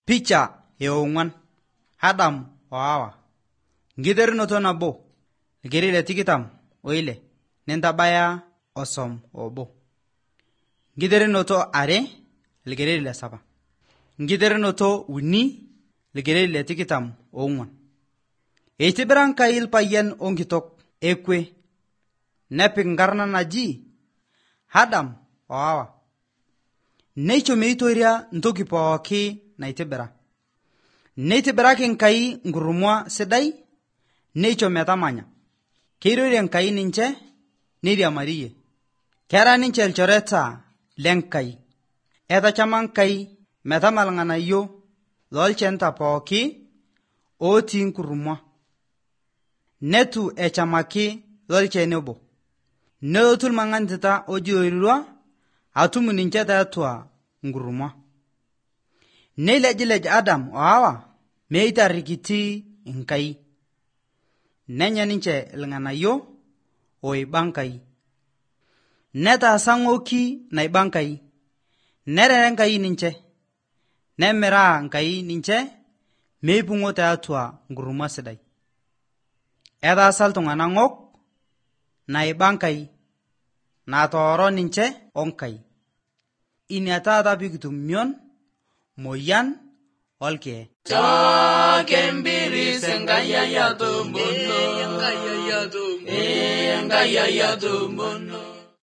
Picha eong'uan Adam o Hawa. Nkiterunoto nabo irkererin le tikitam oile nentabaya osom obo. Nkiterunoto are irkererin le saba. Nkiterunoto uni irkererin le tikitam oong'uan. Eitibira Enkai irpayian onkitok ekwe nepik nkarna naji Adam o Hawa. Neisho meitoria ntoki pooki naitibira. Neitibiraki Enkai nkurumwa sidai neisho metamanya. Keirorie Enkai ninche neiriamarie. Kera ninche ilchoreta leNkai. Etachama Enkai metama irng'anayio loolchenta pooki otii nkurumwa. Netu echamaki lolchani obo. Nelotu irmang'antita oji oirurua atum ninche tiatua nkurumwa. Neilejilej Adam o Hawa meitarikiti Enkai. Nenya ninche irng'anayio oiba Enkai. Netaasa ng'oki naiba Enkai. Nerere Enkai ninche. Nemiraa Enkai ninche meipung'o tiatua nkurumwa sidai. Etaasa iltung'anak ng'ok naiba Enkai natooro ninche onkai. Ina taata pikitum mion, moyian olkee. Chakembiris Enkai ayato mono. Enkai ayato mono.